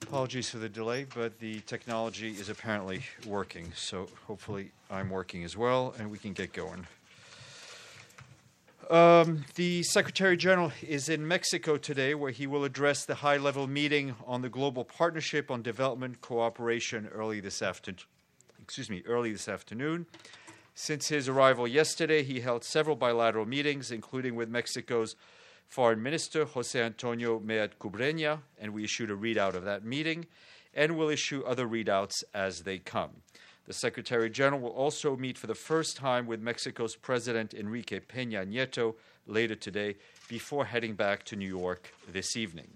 Apologies for the delay, but the technology is apparently working, so hopefully I'm working as well, and we can get going. The Secretary General is in Mexico today, where he will address the high-level meeting on the Global Partnership on Development Cooperation early this afternoon. Since his arrival yesterday, he held several bilateral meetings, including with Mexico's Foreign Minister, Jose Antonio Meade Cubreña, and we issued a readout of that meeting, and will issue other readouts as they come. The Secretary General will also meet for the first time with Mexico's President Enrique Peña Nieto later today, before heading back to New York this evening.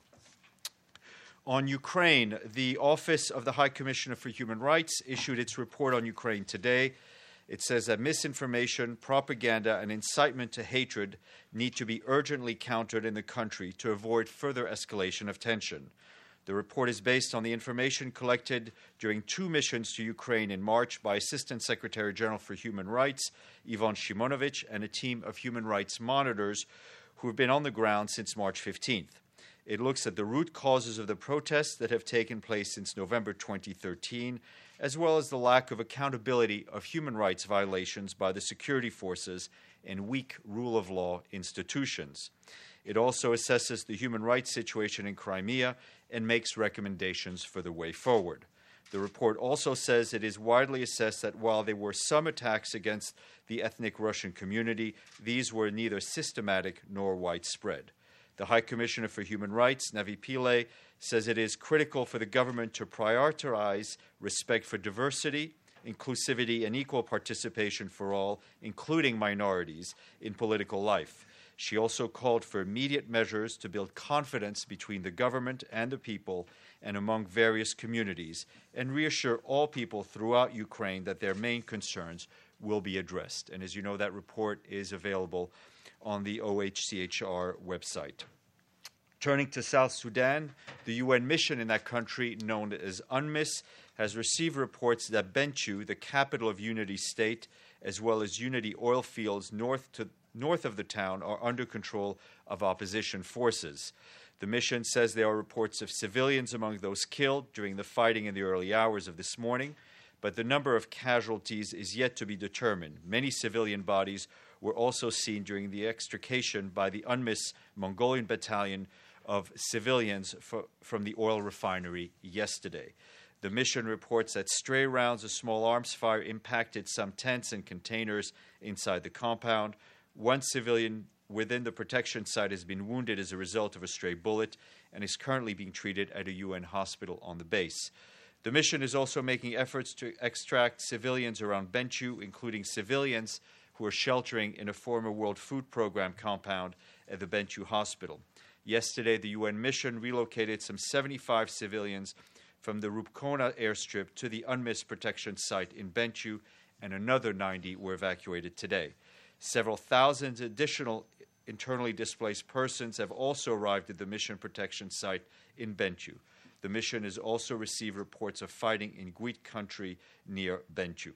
On Ukraine, the Office of the High Commissioner for Human Rights issued its report on Ukraine today. It says that misinformation, propaganda, and incitement to hatred need to be urgently countered in the country to avoid further escalation of tension. The report is based on the information collected during 2 missions to Ukraine in March by Assistant Secretary General for Human Rights, Ivan Shimonovich, and a team of human rights monitors who have been on the ground since March 15th. It looks at the root causes of the protests that have taken place since November 2013, as well as the lack of accountability of human rights violations by the security forces and weak rule of law institutions. It also assesses the human rights situation in Crimea and makes recommendations for the way forward. The report also says it is widely assessed that while there were some attacks against the ethnic Russian community, these were neither systematic nor widespread. The High Commissioner for Human Rights, Navi Pillay, says it is critical for the government to prioritize respect for diversity, inclusivity, and equal participation for all, including minorities, in political life. She also called for immediate measures to build confidence between the government and the people and among various communities, and reassure all people throughout Ukraine that their main concerns will be addressed. And as you know, that report is available on the OHCHR website. Turning to South Sudan, the UN mission in that country, known as UNMISS, has received reports that Bentiu, the capital of Unity State, as well as Unity oil fields north of the town, are under control of opposition forces. The mission says there are reports of civilians among those killed during the fighting in the early hours of this morning, but the number of casualties is yet to be determined. Many civilian bodies were also seen during the extrication by the UNMISS Mongolian battalion of civilians from the oil refinery yesterday. The mission reports that stray rounds of small arms fire impacted some tents and containers inside the compound. One civilian within the protection site has been wounded as a result of a stray bullet and is currently being treated at a UN hospital on the base. The mission is also making efforts to extract civilians around Bentiu, including civilians who are sheltering in a former World Food Program compound at the Bentiu hospital. Yesterday, the UN mission relocated some 75 civilians from the Rupkona airstrip to the UNMISS protection site in Bentiu, and another 90 were evacuated today. Several thousand additional internally displaced persons have also arrived at the mission protection site in Bentiu. The mission has also received reports of fighting in Gwit County near Bentiu.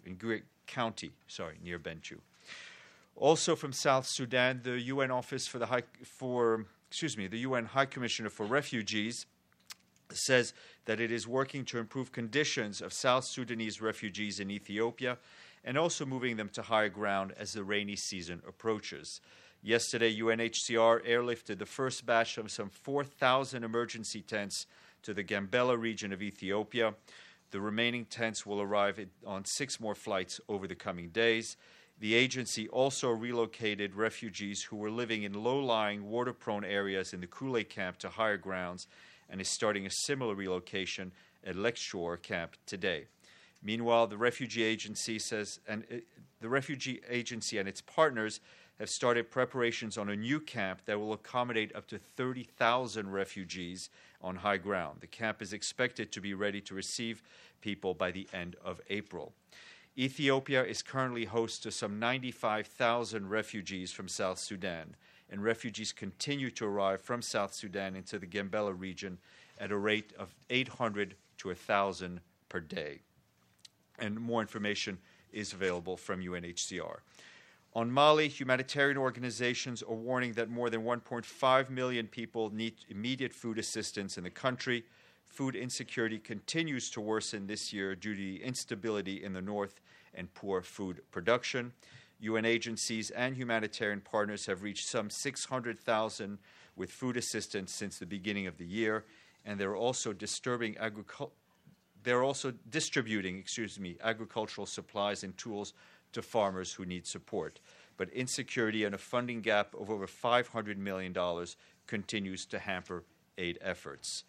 Also from South Sudan, the UN Office for the UN High Commissioner for Refugees says that it is working to improve conditions of South Sudanese refugees in Ethiopia and also moving them to higher ground as the rainy season approaches. Yesterday, UNHCR airlifted the first batch of some 4,000 emergency tents to the Gambela region of Ethiopia. The remaining tents will arrive on 6 more flights over the coming days. The agency also relocated refugees who were living in low-lying, water-prone areas in the Kule camp to higher grounds and is starting a similar relocation at Lakeshore camp today. Meanwhile, the refugee agency and its partners have started preparations on a new camp that will accommodate up to 30,000 refugees on high ground. The camp is expected to be ready to receive people by the end of April. Ethiopia is currently host to some 95,000 refugees from South Sudan, and refugees continue to arrive from South Sudan into the Gambela region at a rate of 800 to 1,000 per day. And more information is available from UNHCR. On Mali, humanitarian organizations are warning that more than 1.5 million people need immediate food assistance in the country. food insecurity continues to worsen this year due to the instability in the north and poor food production. UN agencies and humanitarian partners have reached some 600,000 with food assistance since the beginning of the year, and they're also distributing agricultural supplies and tools to farmers who need support. But insecurity and a funding gap of over $500 million continues to hamper aid efforts.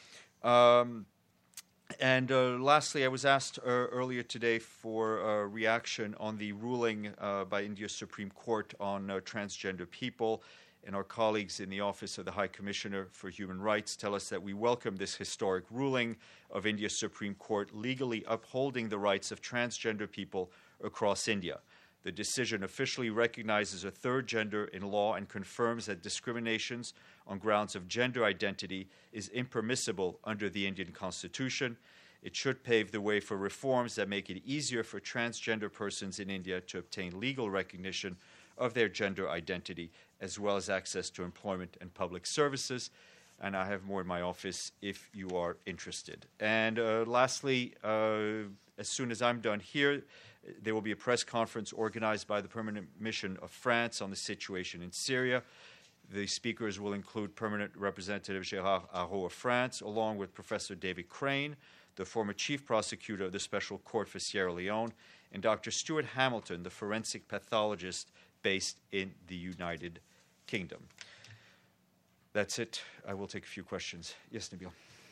Lastly, I was asked earlier today for a reaction on the ruling by India's Supreme Court on transgender people. And our colleagues in the Office of the High Commissioner for Human Rights tell us that we welcome this historic ruling of India's Supreme Court legally upholding the rights of transgender people across India. The decision officially recognizes a third gender in law and confirms that discriminations on grounds of gender identity is impermissible under the Indian Constitution. It should pave the way for reforms that make it easier for transgender persons in India to obtain legal recognition of their gender identity, as well as access to employment and public services. And I have more in my office if you are interested. And lastly, as soon as I'm done here, there will be a press conference organized by the Permanent Mission of France on the situation in Syria. The speakers will include Permanent Representative Gérard Araud of France, along with Professor David Crane, the former chief prosecutor of the Special Court for Sierra Leone, and Dr. Stuart Hamilton, the forensic pathologist based in the United Kingdom. That's it. I will take a few questions. Yes, Nabil.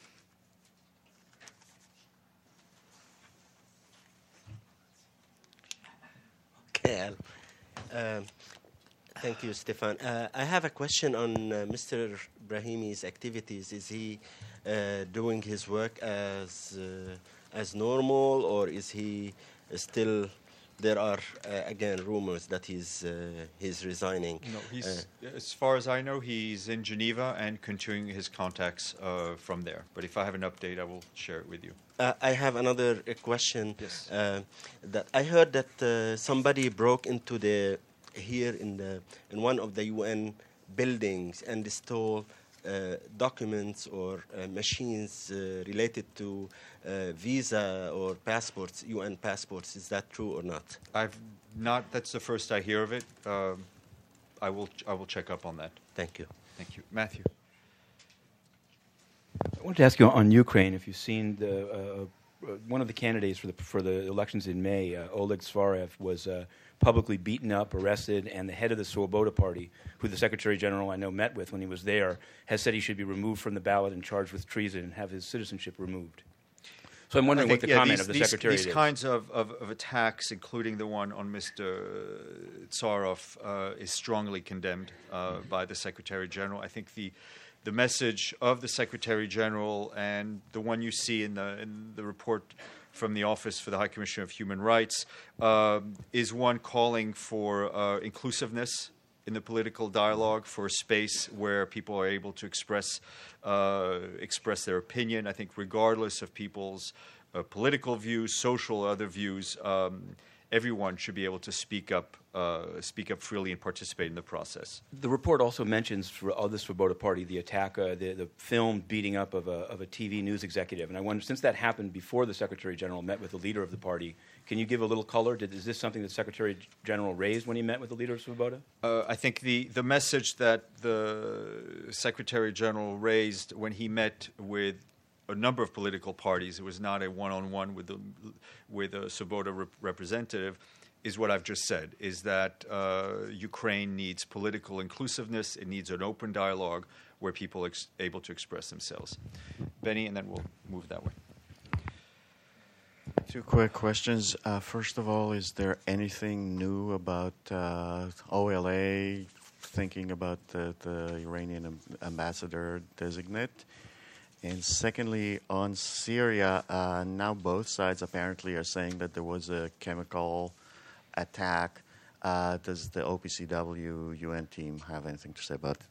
Okay. Thank you, Stefan. I have a question on Mr. Brahimi's activities. Is he doing his work as normal, or is he still? There are again rumors that he's resigning. No, he's as far as I know, he's in Geneva and continuing his contacts from there. But if I have an update, I will share it with you. I have another question. Yes. That I heard that somebody broke into here in one of the UN buildings and stole documents or machines related to visa or passports, UN passports. Is that true or not? I've not. That's the first I hear of it. I will check up on that. Thank you. Thank you, Matthew. I wanted to ask you on Ukraine if you've seen one of the candidates for the elections in May, Oleg Svarev, was publicly beaten up, arrested, and the head of the Svoboda Party, who the Secretary General I know met with when he was there, has said he should be removed from the ballot and charged with treason and have his citizenship removed. So I'm wondering what the comment of the Secretary is. These kinds of attacks, including the one on Mr. Tsarov, is strongly condemned by the Secretary General. I think the message of the Secretary General and the one you see in the report from the Office for the High Commissioner of Human Rights is one calling for inclusiveness in the political dialogue, for a space where people are able to express their opinion. I think regardless of people's political views, social or other views, everyone should be able to speak up freely and participate in the process. The report also mentions of the Svoboda Party the attack, the filmed beating up of a TV news executive. And I wonder, since that happened before the Secretary General met with the leader of the party, can you give a little color? Is this something the Secretary General raised when he met with the leader of Svoboda? I think the message that the Secretary General raised when he met with a number of political parties, it was not a one-on-one with a Svoboda representative, is what I've just said, is that Ukraine needs political inclusiveness, it needs an open dialogue where people are able to express themselves. Benny, and then we'll move that way. Two quick questions. First of all, is there anything new about OLA thinking about the Iranian ambassador designate? And secondly, on Syria, now both sides apparently are saying that there was a chemical attack. Does the OPCW UN team have anything to say about it?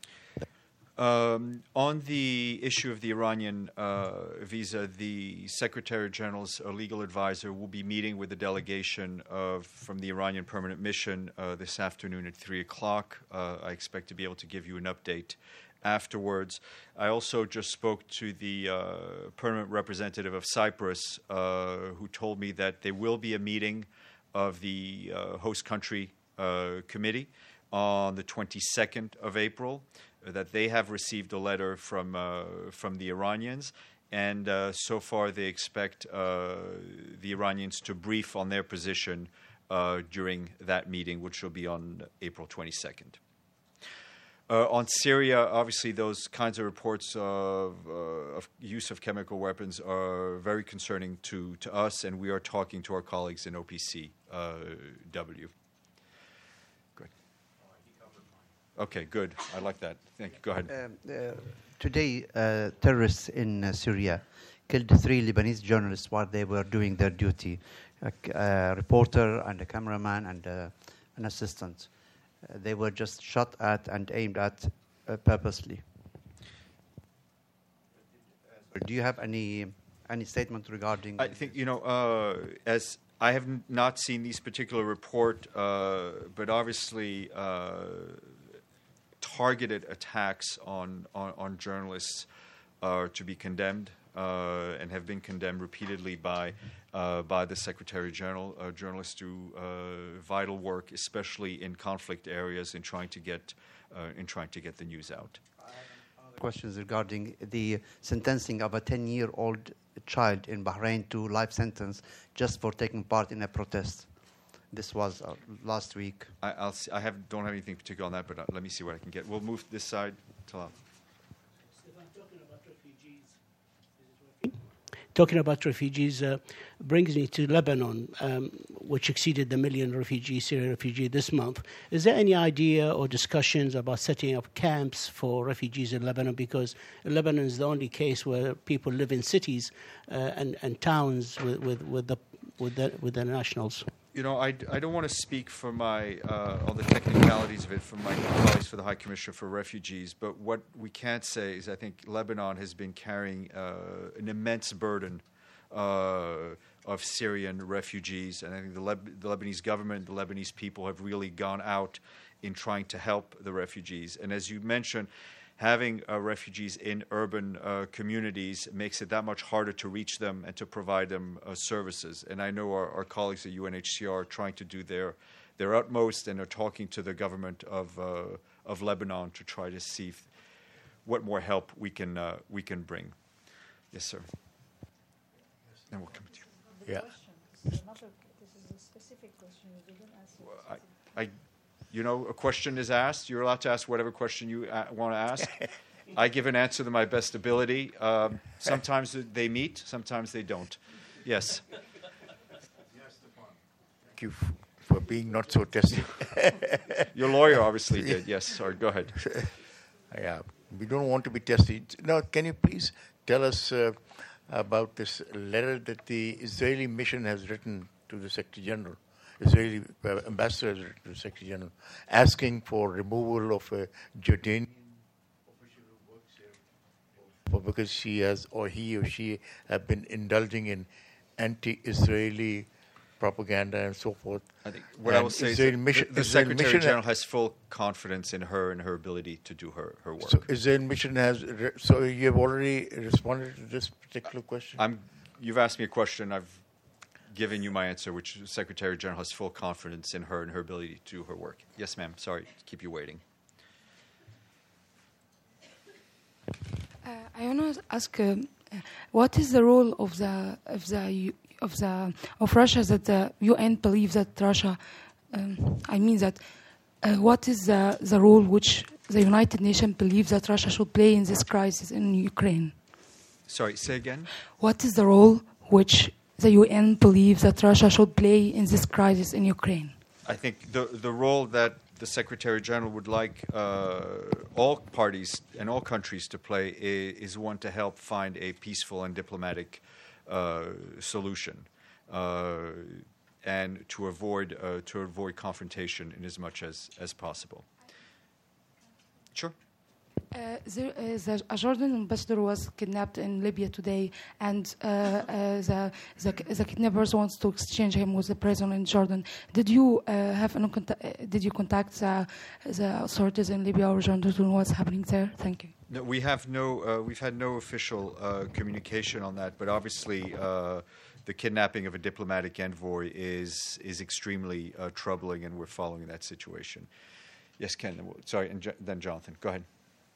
On the issue of the Iranian visa, the Secretary General's legal advisor will be meeting with the delegation from the Iranian permanent mission this afternoon at 3 o'clock. I expect to be able to give you an update afterwards. I also just spoke to the permanent representative of Cyprus, who told me that there will be a meeting of the host country committee on the 22nd of April, that they have received a letter from the Iranians, and so far they expect the Iranians to brief on their position during that meeting, which will be on April 22nd. On Syria, obviously, those kinds of reports of use of chemical weapons are very concerning to us, and we are talking to our colleagues in OPCW. Good. Okay, good. I like that. Thank you. Go ahead. Today, terrorists in Syria killed 3 Lebanese journalists while they were doing their duty, a reporter and a cameraman and an assistant. They were just shot at and aimed at purposely. Do you have any statement regarding? I think, as I have not seen these particular report, but obviously targeted attacks on journalists are to be condemned and have been condemned repeatedly by the Secretary General. Journalists do vital work, especially in conflict areas, in trying to get the news out. Questions regarding the sentencing of a 10-year-old child in Bahrain to life sentence just for taking part in a protest. This was last week. Don't have anything particular on that, but let me see what I can get. We'll move this side. Talal. Talking about refugees brings me to Lebanon, which exceeded the 1 million Syrian refugees this month. Is there any idea or discussions about setting up camps for refugees in Lebanon? Because Lebanon is the only case where people live in cities and towns with the nationals. I don't want to speak for all the technicalities of it from my colleagues for the High Commissioner for Refugees, but what we can say is I think Lebanon has been carrying an immense burden of Syrian refugees, and I think the Lebanese government, the Lebanese people have really gone out in trying to help the refugees. And as you mentioned, having refugees in urban communities makes it that much harder to reach them and to provide them services. And I know our colleagues at UNHCR are trying to do their utmost and are talking to the government of Lebanon to try to see what more help we can bring. Yes, sir. And we'll come to you. Yeah. This is a specific question. You didn't answer. A question is asked. You're allowed to ask whatever question you want to ask. I give an answer to my best ability. Sometimes they meet, sometimes they don't. Yes. Thank you for being not so testy. Your lawyer obviously did. Yes. Sorry. Go ahead. Yeah. We don't want to be testy. Now, can you please tell us about this letter that the Israeli mission has written to the Secretary General? Israeli ambassador to the Secretary General, asking for removal of a Jordanian official who works here, because he or she have been indulging in anti-Israeli propaganda and so forth. I think what I will say is the Secretary General has full confidence in her and her ability to do her work. So Israeli mission so you have already responded to this particular question? You've asked me a question. I've given you my answer, which the Secretary General has full confidence in her and her ability to do her work. Yes, ma'am. Sorry to keep you waiting. I want to ask, what is the role of Russia that the UN believes that Russia? What is the role which the United Nations believes that Russia should play in this crisis in Ukraine? Sorry, say again. What is the role which the UN believes that Russia should play in this crisis in Ukraine? I think the role that the Secretary General would like all parties and all countries to play is one to help find a peaceful and diplomatic solution, and to avoid confrontation in as much as possible. Sure. The Jordan ambassador was kidnapped in Libya today, and the kidnappers wants to exchange him with the prison in Jordan. Did you did you contact the authorities in Libya or Jordan to know what's happening there? Thank you. No, we have no. We've had no official communication on that, but obviously, the kidnapping of a diplomatic envoy is extremely troubling, and we're following that situation. Yes, Ken. Sorry, and then Jonathan. Go ahead.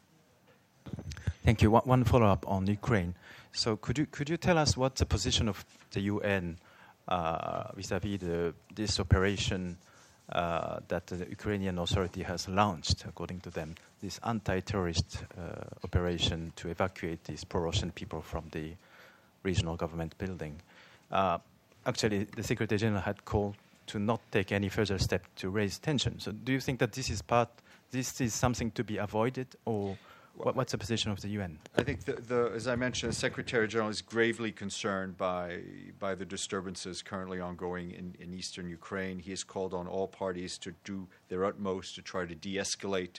Thank you. One follow-up on Ukraine. So could you tell us what's the position of the UN vis-à-vis this operation that the Ukrainian authority has launched, according to them, this anti-terrorist operation to evacuate these pro-Russian people from the regional government building? Actually, the Secretary General had called to not take any further step to raise tension. So do you think that this is something to be avoided, or what's the position of the UN? I think, as I mentioned, the Secretary General is gravely concerned by the disturbances currently ongoing in eastern Ukraine. He has called on all parties to do their utmost to try to de-escalate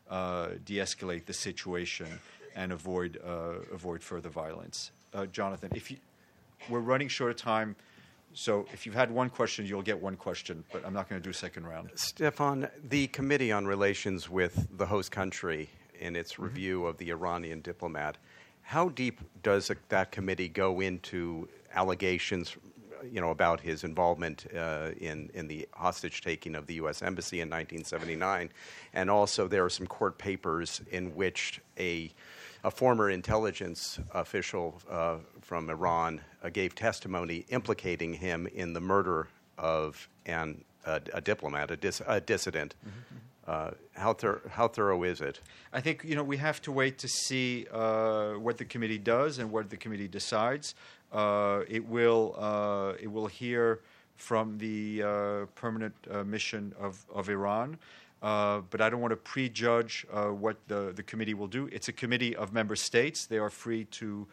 the situation and avoid further violence. Jonathan, we're running short of time. So if you've had one question, you'll get one question, but I'm not going to do a second round. Stefan, the Committee on Relations with the Host Country in its review of the Iranian diplomat, how deep does that committee go into allegations, about his involvement in the hostage-taking of the U.S. Embassy in 1979? And also there are some court papers in which a former intelligence official from Iran gave testimony implicating him in the murder of a diplomat, a dissident. Mm-hmm. How thorough is it? I think we have to wait to see what the committee does and what the committee decides. It will hear from the permanent mission of Iran. But I don't want to prejudge what the committee will do. It's a committee of member states. They are free to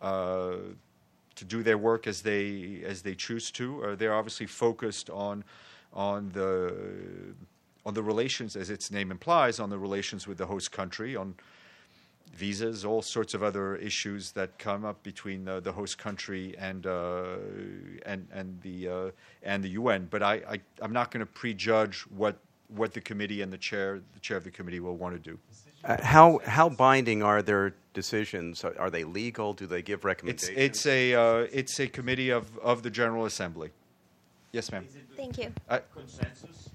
do their work as they choose to. They're obviously focused on the relations, as its name implies, on the relations with the host country, on visas, all sorts of other issues that come up between the host country and the UN. But I'm not going to prejudge what the committee and the chair of the committee will want to do. How binding are their decisions? Are they legal? Do they give recommendations? It's a committee of the General Assembly. Yes, ma'am. Thank you. Consensus.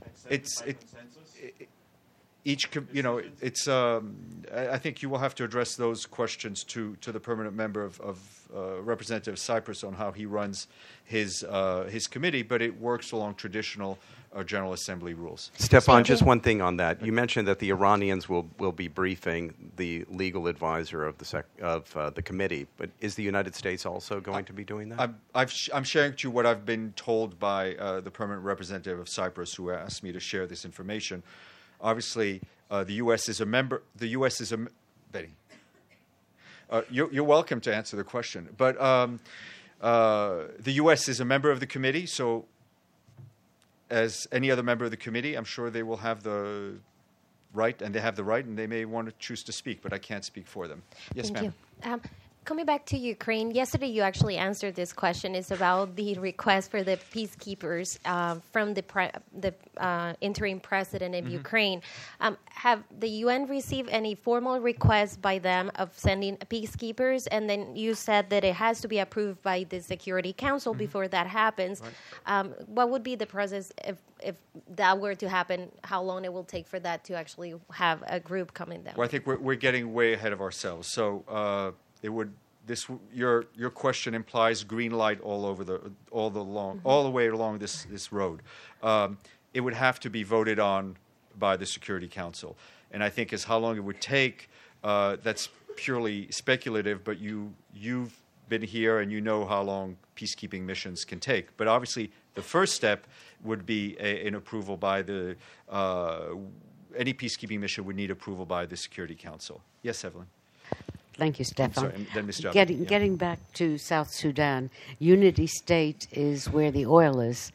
I think you will have to address those questions to the permanent member of Representative Cyprus on how he runs his committee, but it works along traditional General Assembly rules. Stefan, just one thing on that. You mentioned that the Iranians will be briefing the legal advisor of the committee, but is the United States also going to be doing that? I'm sharing to you what I've been told by the permanent representative of Cyprus, who asked me to share this information. Obviously, the U.S. is a member. The U.S. is a Betty. You're welcome to answer the question, but the U.S. is a member of the committee, so. As any other member of the committee, I'm sure they will have the right, and they have the right, and they may want to choose to speak, but I can't speak for them. Yes, Thank ma'am. You. Coming back to Ukraine, yesterday you actually answered this question. It's about the request for the peacekeepers from the interim president of Ukraine. Have the UN received any formal requests by them of sending peacekeepers? And then you said that it has to be approved by the Security Council before that happens. Right. What would be the process if that were to happen? How long it will take for that to actually have a group coming down? Well, I think we're getting way ahead of ourselves. So. Your question implies green light all the way along this road. It would have to be voted on by the Security Council, and I think as how long it would take, that's purely speculative. But you've been here and you know how long peacekeeping missions can take. But obviously, the first step would be an approval by the any peacekeeping mission would need approval by the Security Council. Yes, Evelyn. Thank you, Stefan. Sorry, then Ms. Getting back to South Sudan, Unity State is where the oil is.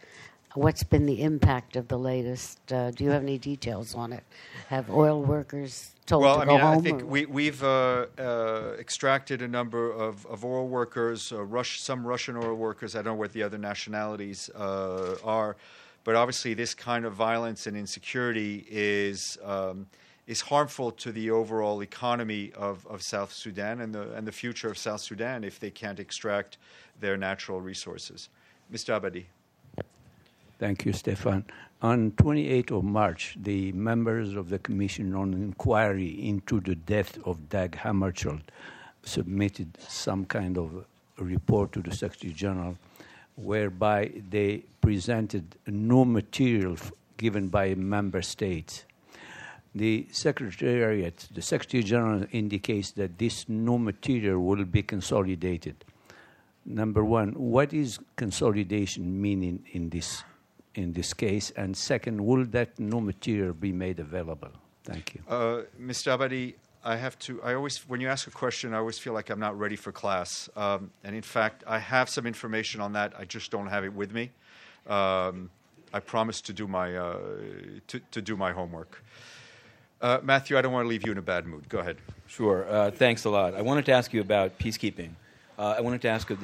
What's been the impact of the latest? Do you have any details on it? Have oil workers told to go home? I think we've extracted a number of oil workers, some Russian oil workers. I don't know what the other nationalities are, but obviously this kind of violence and insecurity is harmful to the overall economy of South Sudan and the future of South Sudan if they can't extract their natural resources. Mr. Abadi. Thank you, Stefan. On 28th of March, the members of the Commission on Inquiry into the death of Dag Hammarskjöld submitted some kind of a report to the Secretary General whereby they presented no material given by member states. The Secretary General indicates that this no material will be consolidated. Number one, what is consolidation meaning in this case? And second, will that no material be made available? Thank you. Mr. Abadi, when you ask a question, I always feel like I'm not ready for class. And in fact, I have some information on that. I just don't have it with me. I promise to do my homework. Matthew, I don't want to leave you in a bad mood. Go ahead. Sure. Thanks a lot. I wanted to ask you about peacekeeping. I wanted to ask you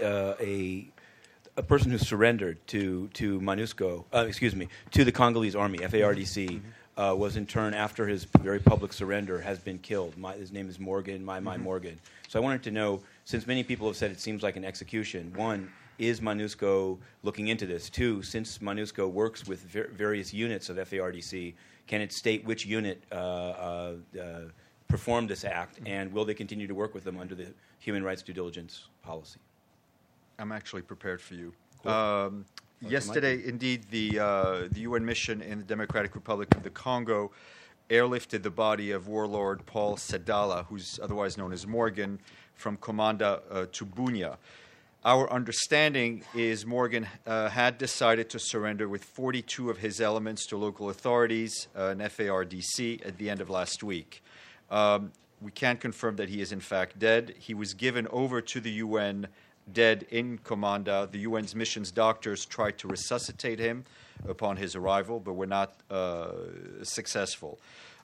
a person who surrendered to MONUSCO, to the Congolese army, FARDC, was in turn, after his very public surrender, has been killed. His name is Morgan, Morgan. So I wanted to know, since many people have said it seems like an execution, one, is MONUSCO looking into this? Two, since MONUSCO works with various units of FARDC, can it state which unit performed this act, and will they continue to work with them under the human rights due diligence policy? I'm actually prepared for you. Yesterday, indeed, the UN mission in the Democratic Republic of the Congo airlifted the body of warlord Paul Sedala, who's otherwise known as Morgan, from Komanda to Bunia. Our understanding is Morgan had decided to surrender with 42 of his elements to local authorities and FARDC at the end of last week. We can't confirm that he is in fact dead. He was given over to the UN dead in Komanda. The UN's mission's doctors tried to resuscitate him upon his arrival, but were not successful.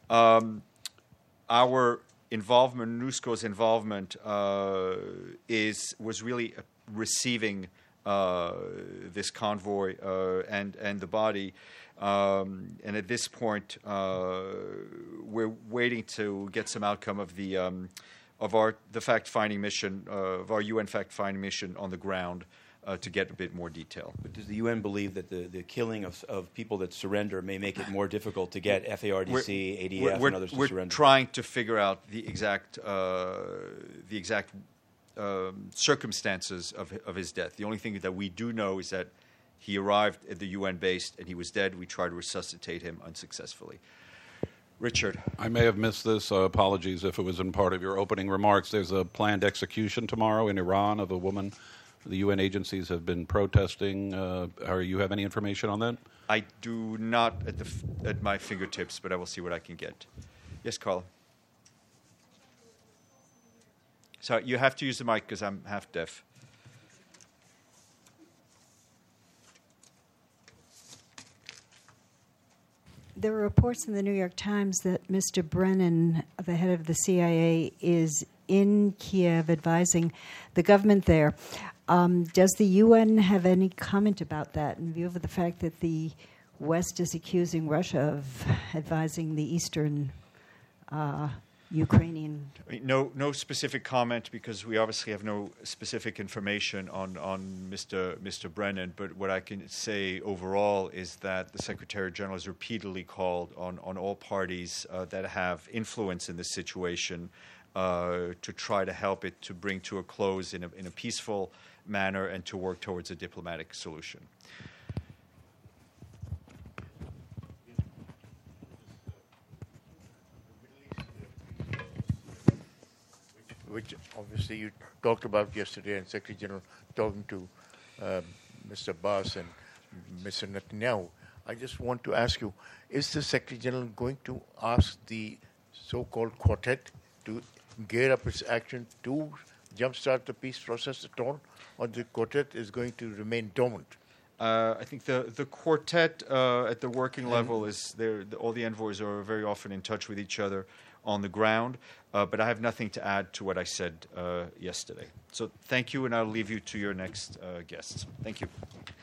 Our involvement, MONUSCO's involvement, was really receiving this convoy and the body. And at this point, we're waiting to get some outcome of the fact-finding mission, of our UN fact-finding mission on the ground, to get a bit more detail. But does the UN believe that the killing of people that surrender may make it more difficult to get FARDC, ADF, and others to surrender? We're trying to figure out the exact circumstances of his death. The only thing that we do know is that he arrived at the UN base and he was dead. We tried to resuscitate him unsuccessfully. Richard. I may have missed this. Apologies if it was in part of your opening remarks. There's a planned execution tomorrow in Iran of a woman. The UN agencies have been protesting. You have any information on that? I do not at my fingertips, but I will see what I can get. Yes, Carl. Sorry, you have to use the mic because I'm half deaf. There were reports in the New York Times that Mr. Brennan, the head of the CIA, is in Kiev advising the government there. Does the UN have any comment about that in view of the fact that the West is accusing Russia of advising the eastern Ukrainian? No specific comment, because we obviously have no specific information on Mr. Brennan. But what I can say overall is that the Secretary General has repeatedly called on all parties that have influence in this situation to try to help it to bring to a close in a peaceful manner and to work towards a diplomatic solution. Which obviously you talked about yesterday, and Secretary General talking to Mr. Abbas and Mr. Netanyahu. I just want to ask you, is the Secretary General going to ask the so-called quartet to gear up its action to jumpstart the peace process at all, or the quartet is going to remain dormant? I think the quartet at the working level is there. All the envoys are very often in touch with each other on the ground, but I have nothing to add to what I said yesterday. So thank you, and I'll leave you to your next guests. Thank you.